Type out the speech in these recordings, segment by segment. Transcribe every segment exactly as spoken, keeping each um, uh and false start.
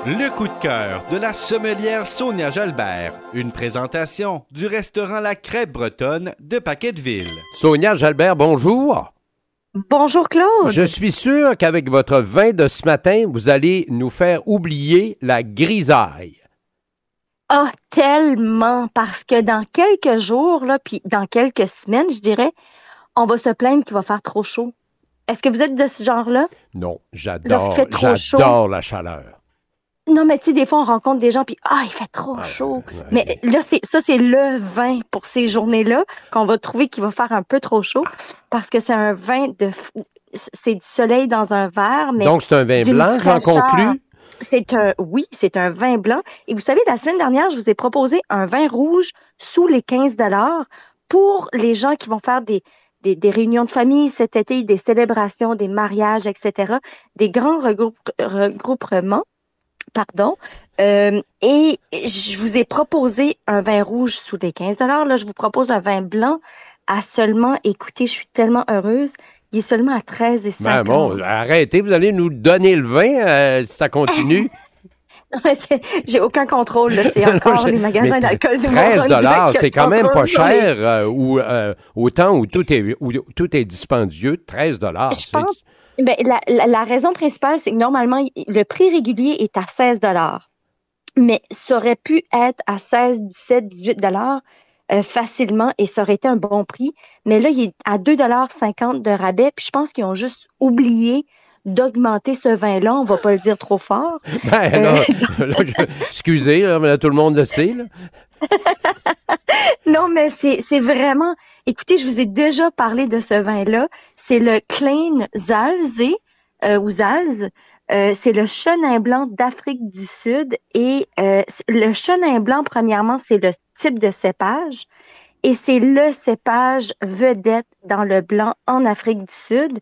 Le coup de cœur de la sommelière Sonia Jalbert. Une présentation du restaurant La Crêpe Bretonne de Paquetteville. Sonia Jalbert, bonjour. Bonjour Claude. Je suis sûr qu'avec votre vin de ce matin, vous allez nous faire oublier la grisaille. Ah, tellement, parce que dans quelques jours, là, puis dans quelques semaines, je dirais, on va se plaindre qu'il va faire trop chaud. Est-ce que vous êtes de ce genre-là? Non, j'adore, Lorsqu'il fait trop j'adore chaud. la chaleur. Non, mais tu sais, des fois, on rencontre des gens, puis ah, il fait trop Ah, chaud. ouais. Mais là, c'est ça, c'est le vin pour ces journées-là qu'on va trouver qu'il va faire un peu trop chaud, parce que c'est un vin de... C'est du soleil dans un verre, mais... Donc, c'est un vin d'une blanc, j'en fraîcheur. conclus? C'est un, oui, c'est un vin blanc. Et vous savez, la semaine dernière, je vous ai proposé un vin rouge sous les quinze dollars pour les gens qui vont faire des, des, des réunions de famille cet été, des célébrations, des mariages, et cetera, des grands regroupe, regroupements, pardon. Euh, et je vous ai proposé un vin rouge sous les quinze dollars. Là, je vous propose un vin blanc à seulement, écoutez, je suis tellement heureuse, il est seulement à treize et cinquante. Ben bon, arrêtez, vous allez nous donner le vin euh, si ça continue. Non, mais c'est- j'ai aucun contrôle, là. C'est encore les magasins d'alcool de treize dollars, qui c'est quand même pas contrôlent sur les- cher euh, ou, euh, au temps où tout est, où tout est dispendieux. treize dollars. Je pense, ben, la, la, la raison principale, c'est que normalement, y- le prix régulier est à seize dollars. Mais ça aurait pu être à seize, dix-sept, dix-huit dollars euh, facilement et ça aurait été un bon prix. Mais là, il est à deux dollars cinquante de rabais. Puis je pense qu'ils ont juste oublié d'augmenter ce vin-là. On va pas le dire trop fort. Ben, Euh, là, là, je- excusez, là, mais là, tout le monde le sait. Là. Non, mais c'est c'est vraiment... Écoutez, je vous ai déjà parlé de ce vin-là. C'est le Klein Zalze, euh, ou Zalz. Euh, c'est le chenin blanc d'Afrique du Sud. Et euh, c- le chenin blanc, premièrement, c'est le type de cépage. Et c'est le cépage vedette dans le blanc en Afrique du Sud.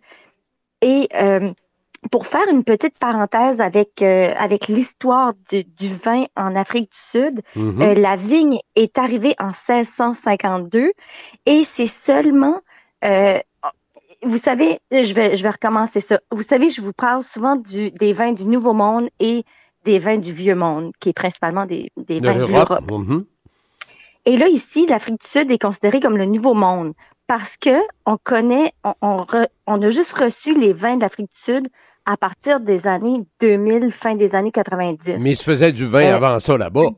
Et euh, pour faire une petite parenthèse avec, euh, avec l'histoire du, du vin en Afrique du Sud, Mhm. euh, la vigne est arrivée en seize cent cinquante-deux et c'est seulement, euh, vous savez, je vais, je vais recommencer ça. Vous savez, je vous parle souvent du, des vins du Nouveau Monde et des vins du Vieux Monde, qui est principalement des, des De vins de l'Europe. l'Europe. Mhm. Et là, ici, l'Afrique du Sud est considérée comme le Nouveau Monde parce que on connaît, on, on, re- on a juste reçu les vins de l'Afrique du Sud à partir des années deux mille, fin des années quatre-vingt-dix. Mais il se faisait du vin Euh, avant ça là-bas.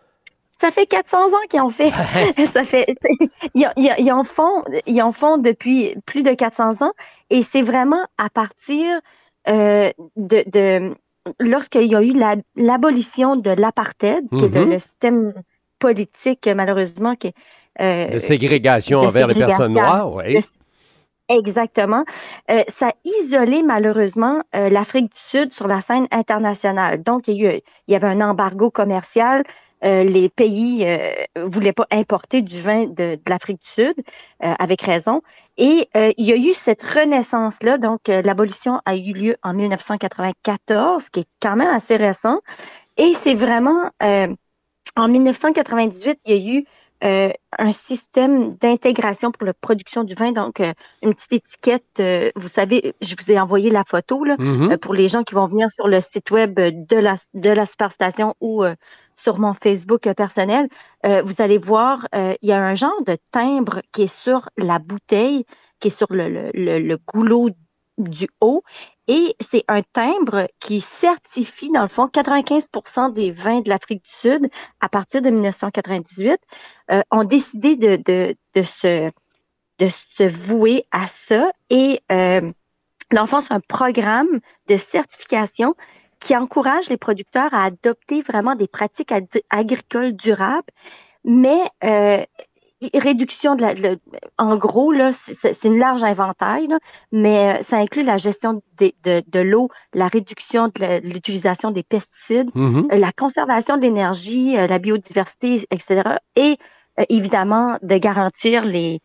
Ça fait quatre cents ans qu'ils ont fait. Ça fait, c'est- ils, ils- ils en font, ils en font depuis plus de quatre cents ans, et c'est vraiment à partir euh, de, de lorsqu'il y a eu la- l'abolition de l'apartheid, qui est le, Mhm. le système politique malheureusement qui est euh, De ségrégation de envers les personnes ségrégation. noires, oui. De- Exactement. Euh, ça a isolé malheureusement euh, l'Afrique du Sud sur la scène internationale. Donc, il y, a eu- il y avait un embargo commercial. Euh, les pays euh, voulaient pas importer du vin de, de l'Afrique du Sud, euh, avec raison. Et euh, il y a eu cette renaissance-là. Donc, euh, l'abolition a eu lieu en mille neuf cent quatre-vingt-quatorze, qui est quand même assez récent. Et c'est vraiment... euh, en mille neuf cent quatre-vingt-dix-huit, il y a eu euh, un système d'intégration pour la production du vin, donc euh, une petite étiquette. Euh, vous savez, je vous ai envoyé la photo là, Mhm. euh, pour les gens qui vont venir sur le site web de la de la Superstation ou euh, sur mon Facebook euh, personnel. Euh, vous allez voir, euh, il y a un genre de timbre qui est sur la bouteille, qui est sur le, le, le, le goulot du haut. Et c'est un timbre qui certifie, dans le fond, quatre-vingt-quinze pour cent des vins de l'Afrique du Sud, à partir de mille neuf cent quatre-vingt-dix-huit, euh, ont décidé de, de, de, se, de se vouer à ça. Et euh, dans le fond, c'est un programme de certification qui encourage les producteurs à adopter vraiment des pratiques ad- agricoles durables, mais euh, réduction de la, de- en gros, là, c'est c'est une large inventaire, là, mais euh, ça inclut la gestion des- de, de l'eau, la réduction de la- de l'utilisation des pesticides, Mhm. euh, la conservation de l'énergie, euh, la biodiversité, et cetera. Et euh, évidemment, de garantir les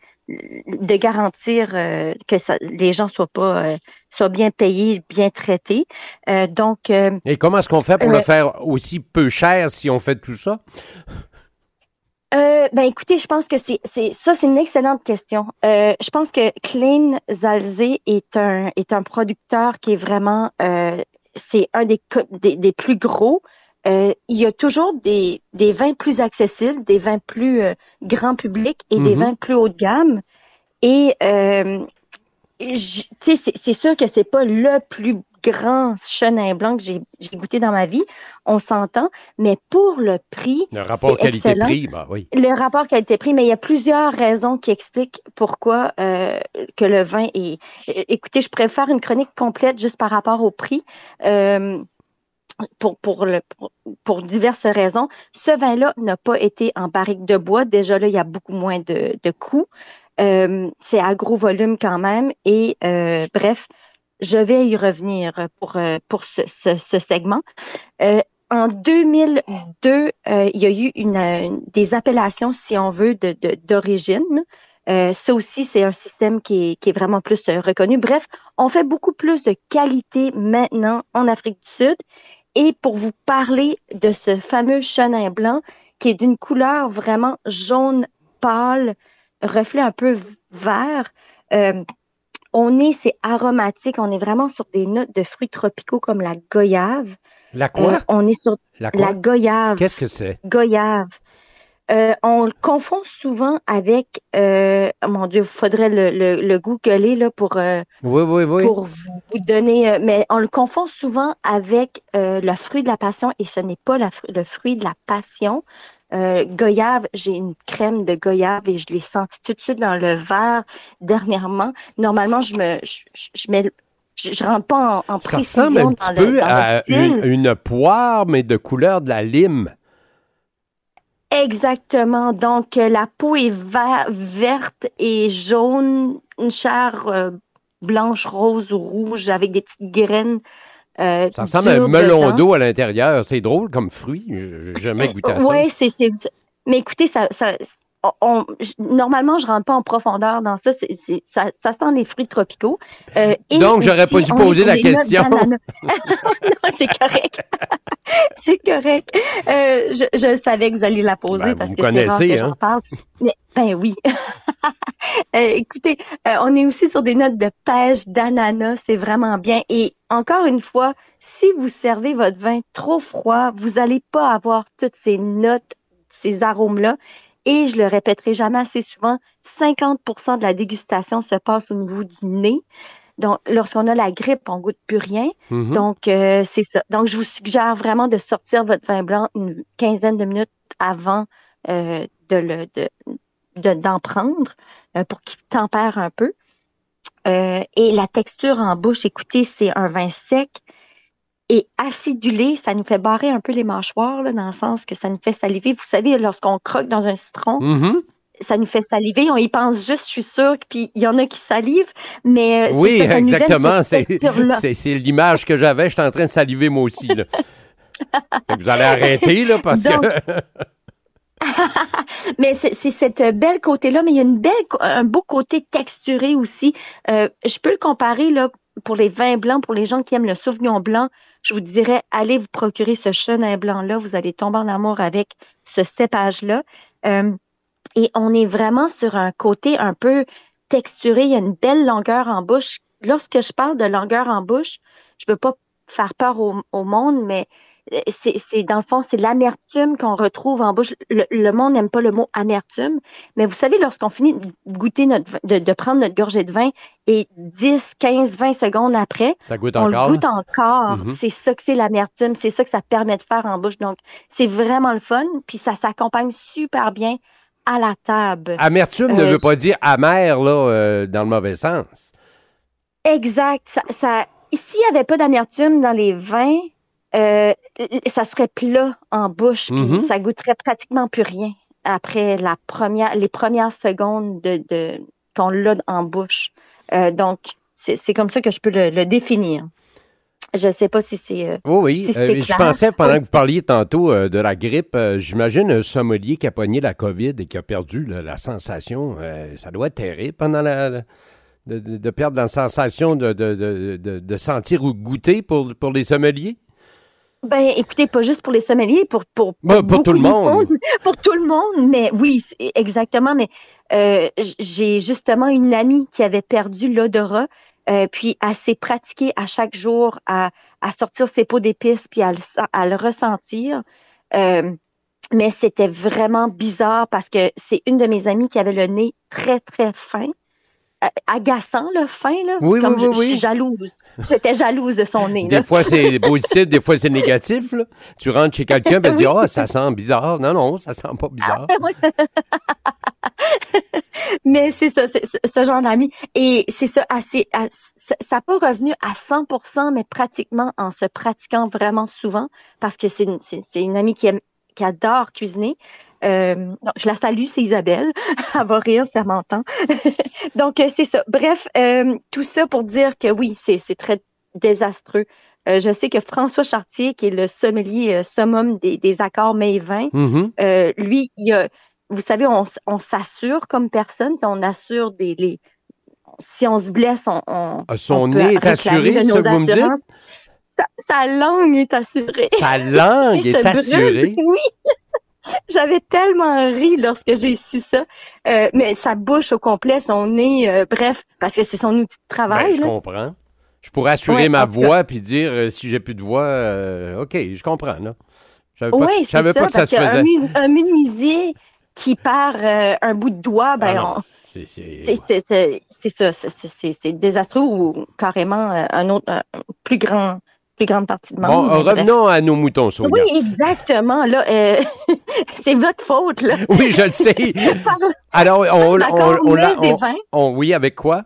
de garantir euh, que ça, les gens soient pas euh, soient bien payés, bien traités. Euh, donc, euh, Et comment est-ce qu'on fait pour Euh, le faire aussi peu cher si on fait tout ça? Euh, ben écoutez, je pense que c'est c'est ça, c'est une excellente question. Euh, je pense que Klein Zalze est un est un producteur qui est vraiment euh, c'est un des co- des, des plus gros. euh, il y a toujours des, des vins plus accessibles, des vins plus euh, grand public et mm-hmm. des vins plus haut de gamme. Et euh, tu sais, c'est, c'est sûr que c'est pas le plus grand chenin blanc que j'ai, j'ai goûté dans ma vie, on s'entend, mais pour le prix, le rapport qualité-prix, bah oui. Le rapport qualité-prix, mais il y a plusieurs raisons qui expliquent pourquoi euh, que le vin est... Écoutez, je préfère une chronique complète juste par rapport au prix, euh, pour, pour, le, pour, pour diverses raisons. Ce vin-là n'a pas été en barrique de bois. Déjà là, il y a beaucoup moins de, de coûts. Euh, c'est à gros volume quand même. Et euh, bref, je vais y revenir pour, euh, pour ce, ce, ce segment. Euh, en deux mille deux, euh, il y a eu une, une, des appellations, si on veut, de, de, d'origine. Euh, ça aussi, c'est un système qui est, qui est vraiment plus euh, reconnu. Bref, on fait beaucoup plus de qualité maintenant en Afrique du Sud. Et pour vous parler de ce fameux chenin blanc qui est d'une couleur vraiment jaune pâle, reflet un peu vert, euh, on est, c'est aromatique, on est vraiment sur des notes de fruits tropicaux comme la goyave. La quoi? Euh, on est sur la, quoi? la goyave. Qu'est-ce que c'est? Goyave. Euh, on le confond souvent avec, euh, mon Dieu, il faudrait le, le, le googler là, pour, euh, oui, oui, oui. pour vous, vous donner, euh, mais on le confond souvent avec euh, le fruit de la passion et ce n'est pas la, le fruit de la passion. Euh, goyave, j'ai une crème de goyave et je l'ai senti tout de suite dans le verre dernièrement. Normalement, je me, je, je, je mets, je, je rentre pas en, en ça précision ressemble un dans petit le, peu dans à le style. Une, une poire, mais de couleur de la lime. Exactement. Donc, la peau est vert, verte et jaune, une chair euh, blanche, rose ou rouge avec des petites graines. Euh, ça ressemble à un melon d'eau à l'intérieur. C'est drôle comme fruit. Je n'ai jamais goûté à ça. Oui, c'est, c'est. Mais écoutez, ça, ça, on, on, normalement, je ne rentre pas en profondeur dans ça. C'est, c'est, ça, ça sent les fruits tropicaux. Euh, et Donc, j'aurais pas dû poser la question. Non, c'est correct. C'est correct. Euh, je, je savais que vous alliez la poser ben, parce vous que connaissez, c'est rare que hein? j'en parle. Mais, ben oui. euh, écoutez, euh, on est aussi sur des notes de pêche, d'ananas. C'est vraiment bien. Et encore une fois, si vous servez votre vin trop froid, vous n'allez pas avoir toutes ces notes, ces arômes-là. Et je le répéterai jamais assez souvent, cinquante pour cent de la dégustation se passe au niveau du nez. Donc, lorsqu'on a la grippe, on goûte plus rien. Mm-hmm. Donc, euh, c'est ça. Donc, je vous suggère vraiment de sortir votre vin blanc une quinzaine de minutes avant euh, de le, de, de, d'en prendre euh, pour qu'il tempère un peu. Euh, et la texture en bouche, écoutez, c'est un vin sec et acidulé. Ça nous fait barrer un peu les mâchoires, là, dans le sens que ça nous fait saliver. Vous savez, lorsqu'on croque dans un citron, mm-hmm. ça nous fait saliver. On y pense juste, je suis sûre, puis il y en a qui salivent, mais oui, c'est ça, ça exactement. C'est, c'est, c'est l'image que j'avais. J'étais en train de saliver moi aussi. Là. Vous allez arrêter, là, parce Donc... que... mais c'est, c'est cette belle côté-là, mais il y a une belle, un beau côté texturé aussi. Euh, je peux le comparer là pour les vins blancs, pour les gens qui aiment le Sauvignon blanc. Je vous dirais, allez vous procurer ce chenin blanc-là. Vous allez tomber en amour avec ce cépage-là. Euh, et on est vraiment sur un côté un peu texturé. Il y a une belle longueur en bouche. Lorsque je parle de longueur en bouche, je veux pas faire peur au, au monde, mais c'est, c'est dans le fond, c'est l'amertume qu'on retrouve en bouche. Le, le monde n'aime pas le mot amertume, mais vous savez, lorsqu'on finit de goûter notre, de, de prendre notre gorgée de vin et dix, quinze, vingt secondes après, ça goûte on encore. le goûte encore. Mm-hmm. C'est ça que c'est l'amertume, c'est ça que ça permet de faire en bouche. Donc, c'est vraiment le fun, puis ça s'accompagne super bien à la table. Amertume euh, ne veut pas dire amer, là, euh, dans le mauvais sens. Exact. Ça, ça, s'il n'y avait pas d'amertume dans les vins, Euh, ça serait plat en bouche, puis mm-hmm. ça goûterait pratiquement plus rien après la première, les premières secondes de, de qu'on l'a en bouche. Euh, donc, c'est, c'est comme ça que je peux le, le définir. Je ne sais pas si c'est. Euh, oui, oui. Si c'est euh, je pensais, pendant oui. que vous parliez tantôt euh, de la grippe, euh, j'imagine un sommelier qui a pogné la COVID et qui a perdu là, la sensation. Euh, ça doit être terrible pendant la. la de, de, de perdre la sensation de, de, de, de, de sentir ou goûter pour, pour les sommeliers. Ben, écoutez, pas juste pour les sommeliers, pour pour pour, bah, pour tout le monde. monde, pour tout le monde. Mais oui, exactement. Mais euh, j'ai justement une amie qui avait perdu l'odorat. Euh, puis, elle s'est pratiquée à chaque jour à, à sortir ses pots d'épices puis à le, à le ressentir. Euh, mais c'était vraiment bizarre parce que c'est une de mes amies qui avait le nez très, très fin. Agaçant, le fin, là. Oui, comme oui, je, oui, oui. je suis jalouse. J'étais jalouse de son nez. Des là. fois, c'est positif, des fois, c'est négatif. Là. Tu rentres chez quelqu'un et tu Oui, dis « Ah, oh, c'est ça sent bizarre. » Non, non, ça sent pas bizarre. Mais c'est ça, c'est ce, ce genre d'amis. Et c'est ça, assez, assez, ça n'a pas revenu à cent pour cent, mais pratiquement en se pratiquant vraiment souvent, parce que c'est une, c'est, c'est une amie qui aime, qui adore cuisiner. Euh, donc, je la salue, c'est Isabelle. Elle va rire si elle m'entend. Donc, c'est ça. Bref, euh, tout ça pour dire que oui, c'est, c'est très désastreux. Euh, je sais que François Chartier, qui est le sommelier euh, summum des, des accords mets et vins, Mm-hmm. euh, lui, il a, vous savez, on, on s'assure comme personne, on assure des... Les, si on se blesse, on, on Son on nez est assuré, de ça nos que vous me dites? Sa, sa langue est assurée. Sa langue Si est se assurée? brûle, oui. J'avais tellement ri lorsque j'ai su ça. Euh, mais sa bouche au complet, son nez, euh, bref, parce que c'est son outil de travail. Ben, je là. comprends. Je pourrais assurer Ouais, ma en tout voix puis dire euh, si j'ai plus de voix, euh, OK, je comprends. Là. Je savais pas, Oui, que, je savais c'est pas ça, que ça parce se faisait. qu'un mu- un menuisier qui perd euh, un bout de doigt, ben, Ah non, on- c'est, c'est... c'est, c'est, c'est, c'est ça, c'est, c'est, c'est désastreux ou carrément euh, un autre, un plus grand, plus grande partie de Bon, membre. euh, revenons à nos moutons, Sonia. Oui, exactement. Là, euh, c'est votre faute. Là. Oui, je le sais. Par- Alors, on, on, D'accord, on, l'a- mets et on- vins. on- oui, avec quoi?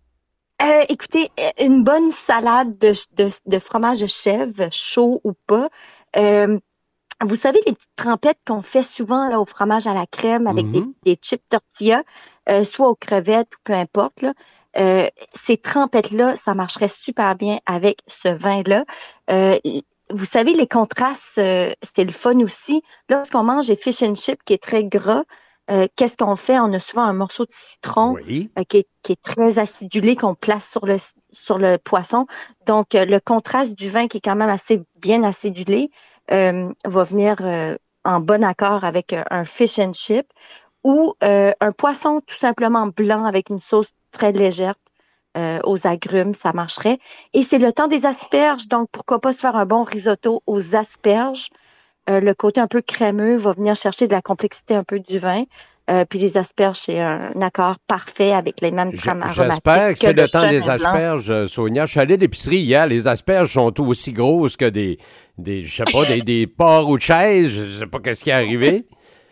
Euh, écoutez, euh, une bonne salade de, de, de fromage de chèvre, chaud ou pas. Euh, vous savez, les petites trempettes qu'on fait souvent là, au fromage à la crème avec Mhm. des, des chips tortilla, euh, soit aux crevettes ou peu importe. Là, euh, ces trempettes-là, ça marcherait super bien avec ce vin-là. Euh, vous savez, les contrastes, euh, c'est le fun aussi. Lorsqu'on mange des fish and chips qui est très gras, euh, qu'est-ce qu'on fait? On a souvent un morceau de citron Oui. euh, qui, est, qui est très acidulé, qu'on place sur le, sur le poisson. Donc, euh, le contraste du vin qui est quand même assez bien acidulé euh, va venir euh, en bon accord avec euh, un fish and chip ou euh, un poisson tout simplement blanc avec une sauce très légère euh, aux agrumes, ça marcherait. Et c'est le temps des asperges, donc pourquoi pas se faire un bon risotto aux asperges. Euh, le côté un peu crémeux va venir chercher de la complexité un peu du vin. Euh, puis les asperges, c'est un accord parfait avec les mêmes Je- trames aromatiques. J'espère que c'est le temps des chenin blanc. asperges, euh, Sonia. Je suis allé à l'épicerie hier. Les asperges sont tout aussi grosses que des, des je sais pas, des, des porcs ou de chaises. Je sais pas qu'est-ce qui est arrivé.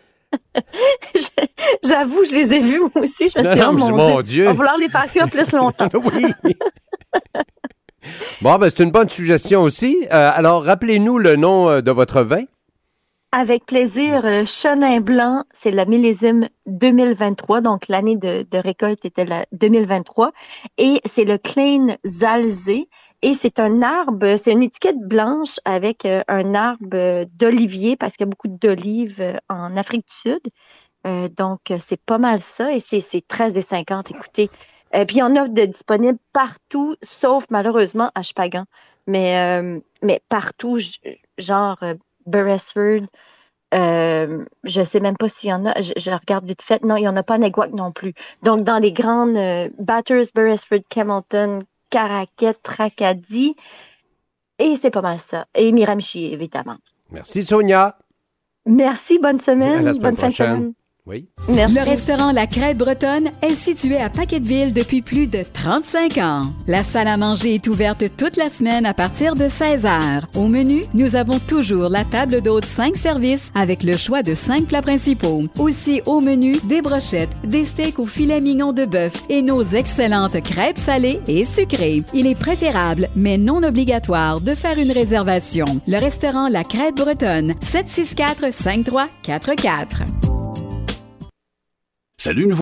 J'avoue, je les ai vus moi aussi. Je me Non, suis dit, non, oh mais mon, mon Dieu, Dieu. on va vouloir les faire cuire plus longtemps. Oui. Bon, ben c'est une bonne suggestion aussi. Euh, alors, rappelez-nous le nom euh, de votre vin. Avec plaisir, le chenin blanc, c'est la millésime deux mille vingt-trois, donc l'année de, de récolte était la deux mille vingt-trois, et c'est le Klein Zalzé, et c'est un arbre, c'est une étiquette blanche avec euh, un arbre d'olivier, parce qu'il y a beaucoup d'olives euh, en Afrique du Sud, euh, donc euh, c'est pas mal ça, et c'est, c'est treize et cinquante, écoutez. Euh, puis il y en a de disponibles partout, sauf malheureusement à Chupagan, mais, euh, mais partout, j- genre... euh, Beresford, euh, je sais même pas s'il y en a, je, je regarde vite fait, non, il y en a pas à Neguac non plus. Donc, dans les grandes euh, Batters, Beresford, Camelton, Caraquet, Tracadie, et c'est pas mal ça. Et Miramichi, évidemment. Merci, Sonia. Merci, bonne semaine, À la semaine bonne fin de prochaine. semaine. Oui. Merci. Le restaurant La Crête Bretonne est situé à Paquetteville depuis plus de trente-cinq ans. La salle à manger est ouverte toute la semaine à partir de seize heures. Au menu, nous avons toujours la table d'hôte cinq services avec le choix de cinq plats principaux. Aussi au menu, des brochettes, des steaks au filet mignon de bœuf et nos excellentes crêpes salées et sucrées. Il est préférable, mais non obligatoire, de faire une réservation. Le restaurant La Crête Bretonne, sept six quatre, cinq trois quatre quatre. Salut, nous